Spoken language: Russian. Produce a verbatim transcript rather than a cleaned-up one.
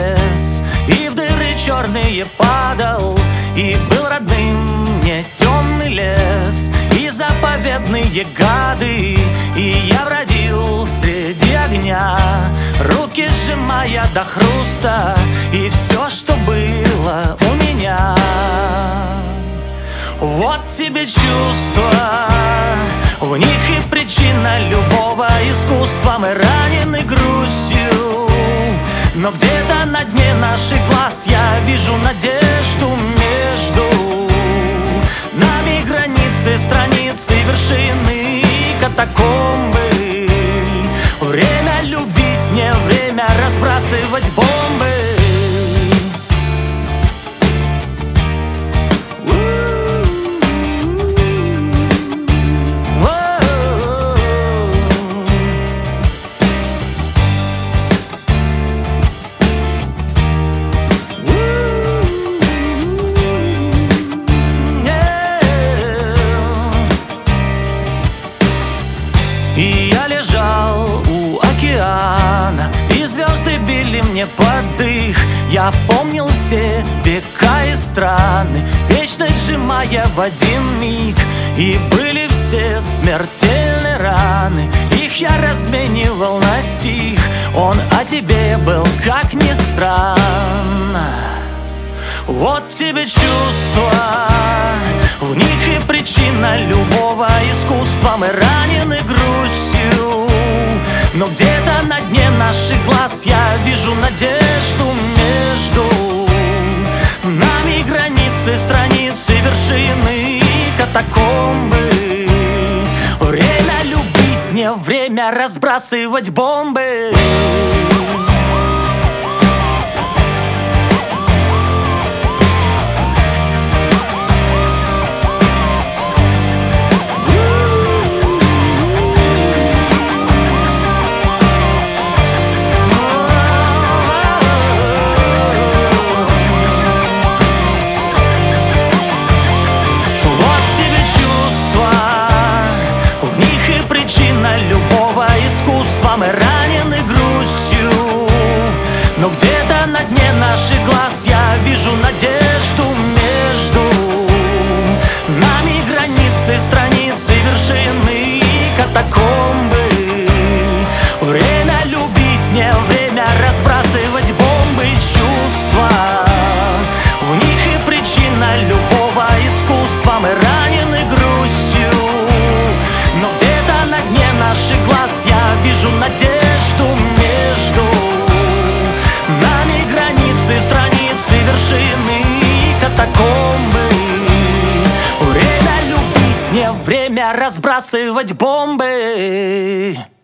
лес, и в дыры черные падал, и был родным мне темный лес, и заповедные гады, и я бродил среди огня, руки сжимая до хруста, и все, что было у меня. Вот тебе чувства, в них и причина любого искусства. Мы ранены грустью, но где-то на дне наших глаз я вижу надежду. Между нами границы, страницы, вершины, катакомбы. Время любить, не время разбрасывать бомбы. И я лежал у океана, и звезды били мне под дых. Я помнил все века и страны, вечность сжимая в один миг. И были все смертельные раны, их я разменивал на стих. Он о тебе был, как ни странно. Вот тебе чувства, в них и причина любого искусства. Мы ранены грустью, но где-то на дне наших глаз я вижу надежду. Между нами границы, страницы, вершины, катакомбы. Время любить, не время разбрасывать бомбы. Любого искусства. Мы ранены грустью, но где-то на дне наших глаз я вижу надежду. Между нами границы, страницы, вершины, катакомбы. Время любить, не время разбрасывать бомбы. Чувства, в них и причина любого искусства. Мы ранены грустью, но где-то на дне наших глаз я вижу надежду. Между нами границы, страницы, вершины, катакомбы. Время любить, не время разбрасывать бомбы.